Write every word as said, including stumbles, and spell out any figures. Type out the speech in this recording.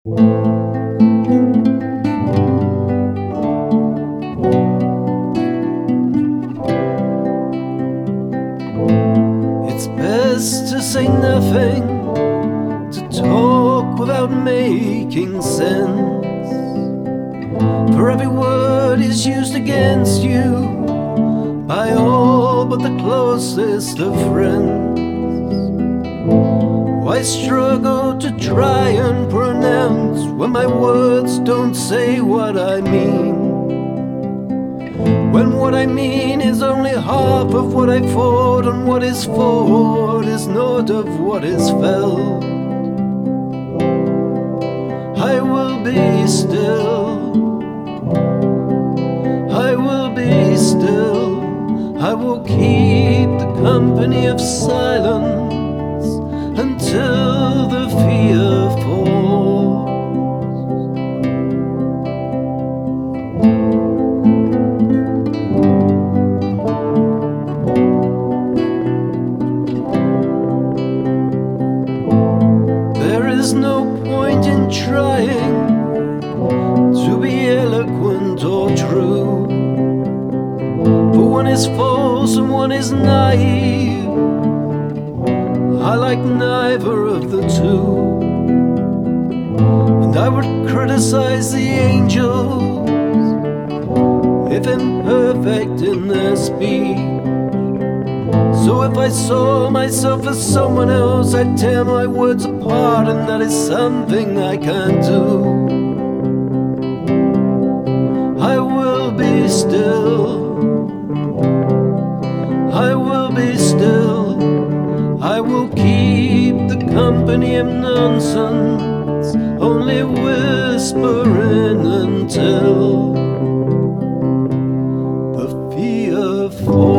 It's best to say nothing, to talk without making sense. For every word is used against you by all but the closest of friends. Why struggle to try and pronounce when my words don't say what I mean? When what I mean is only half of what I thought, and what is thought is not of what is felt. I will be still, I will be still, I will keep the company of silence until the fear falls. There is no point in trying to be eloquent or true, for one is false and one is naive. I like neither of the two, and I would criticize the angels if imperfect in their speech. So if I saw myself as someone else, I'd tear my words apart, and that is something I can't do. I will be still, I will be still, I will keep the company of nonsense, only whispering until the fear falls.